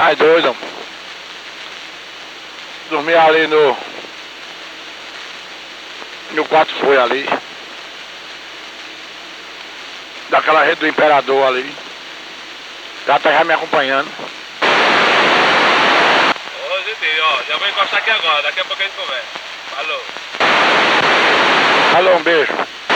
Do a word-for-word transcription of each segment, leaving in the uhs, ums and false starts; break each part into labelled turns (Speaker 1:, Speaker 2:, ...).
Speaker 1: Mais doido. Dormi ali no... No quarto foi ali. Daquela rede do Imperador ali. Já tá já me acompanhando.
Speaker 2: Ô, Zitinho, ó, já vou encostar aqui agora, daqui a pouco a gente conversa. Falou.
Speaker 1: Falou, um beijo.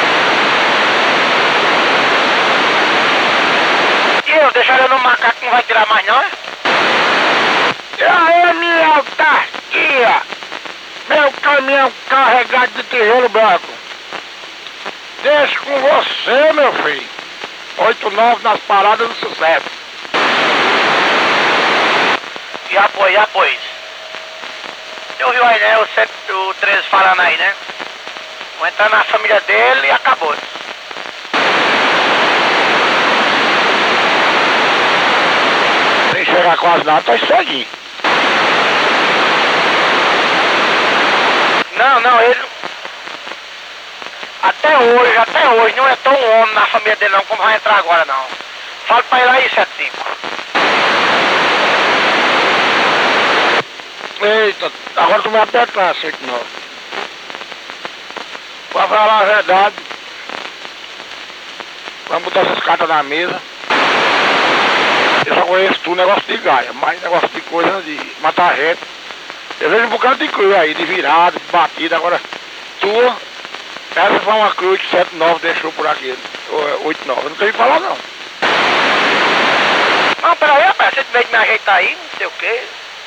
Speaker 3: E eu, deixaram no macaco, não vai tirar mais não, é?
Speaker 1: E aí, minha autarquia? Meu caminhão carregado de tijolo branco. Deixa com você, meu filho. oito nove nas paradas do sucesso.
Speaker 3: E apoio, e apoio. Você ouviu aí, né? O, cento, o treze falando aí, né? Vou entrar na família dele e acabou.
Speaker 1: Sem chegar quase nada, tá ceguinho.
Speaker 3: Não, não, ele... Até hoje, até hoje, não é tão homem na família dele não, como vai entrar agora não. Fala pra ele aí, sete cinco.
Speaker 1: Eita, agora tu vai apertar, sei que não. Pra falar a verdade, vamos botar essas cartas na mesa. Eu só conheço tu negócio de gaia, mas negócio de coisa de matar gente. Eu vejo um bocado de cruz aí, de virada, de batida, agora tua, essa foi uma cruz que sete nove deixou por aqui, ou oito nove, eu não tenho que falar não.
Speaker 3: Não, peraí, rapaz, você veio de me ajeitar aí, não sei o quê.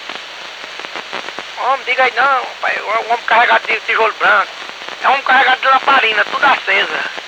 Speaker 3: Homem, diga aí não, pai, um homem carregado de tijolo branco. É um homem carregado de lamparina, tudo acesa.